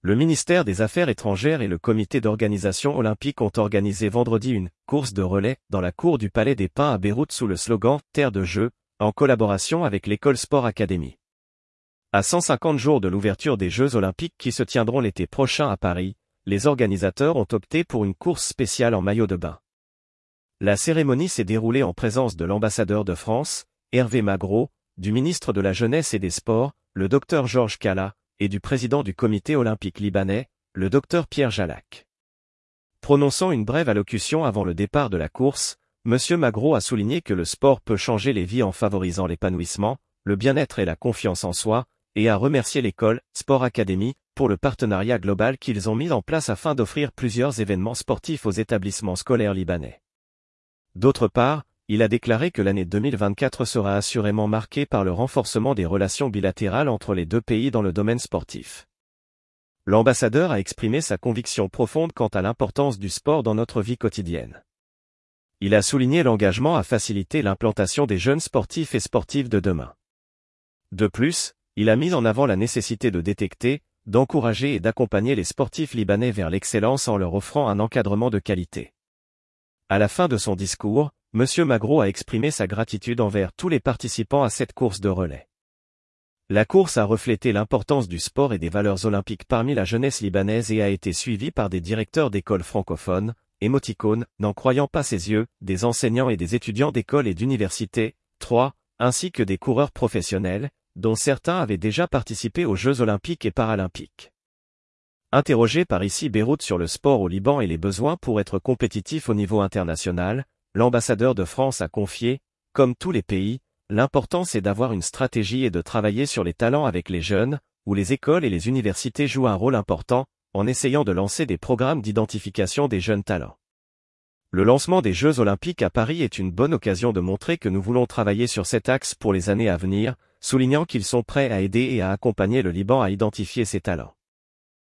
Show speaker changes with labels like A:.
A: Le ministère des Affaires étrangères et le comité d'organisation olympique ont organisé vendredi une course de relais dans la cour du Palais des Pins à Beyrouth sous le slogan « Terre de jeux », en collaboration avec l'école Sport Academy. À 150 jours de l'ouverture des Jeux olympiques qui se tiendront l'été prochain à Paris, les organisateurs ont opté pour une course spéciale en maillot de bain. La cérémonie s'est déroulée en présence de l'ambassadeur de France, Hervé Magro, du ministre de la Jeunesse et des Sports, le Dr Georges Kalla, et du président du comité olympique libanais, le Dr Pierre Jalak. Prononçant une brève allocution avant le départ de la course, M. Magro a souligné que le sport peut changer les vies en favorisant l'épanouissement, le bien-être et la confiance en soi, et a remercié l'école Sport Academy pour le partenariat global qu'ils ont mis en place afin d'offrir plusieurs événements sportifs aux établissements scolaires libanais. D'autre part, il a déclaré que l'année 2024 sera assurément marquée par le renforcement des relations bilatérales entre les deux pays dans le domaine sportif. L'ambassadeur a exprimé sa conviction profonde quant à l'importance du sport dans notre vie quotidienne. Il a souligné l'engagement à faciliter l'implantation des jeunes sportifs et sportives de demain. De plus, il a mis en avant la nécessité de détecter, d'encourager et d'accompagner les sportifs libanais vers l'excellence en leur offrant un encadrement de qualité. À la fin de son discours, M. Magro a exprimé sa gratitude envers tous les participants à cette course de relais. La course a reflété l'importance du sport et des valeurs olympiques parmi la jeunesse libanaise et a été suivie par des directeurs d'écoles francophones, émoticônes, n'en croyant pas ses yeux, des enseignants et des étudiants d'école et d'université, ainsi que des coureurs professionnels, dont certains avaient déjà participé aux Jeux olympiques et paralympiques. Interrogé par ICI Beyrouth sur le sport au Liban et les besoins pour être compétitif au niveau international, l'ambassadeur de France a confié, comme tous les pays, l'important c'est d'avoir une stratégie et de travailler sur les talents avec les jeunes, où les écoles et les universités jouent un rôle important, en essayant de lancer des programmes d'identification des jeunes talents. Le lancement des Jeux olympiques à Paris est une bonne occasion de montrer que nous voulons travailler sur cet axe pour les années à venir, soulignant qu'ils sont prêts à aider et à accompagner le Liban à identifier ses talents.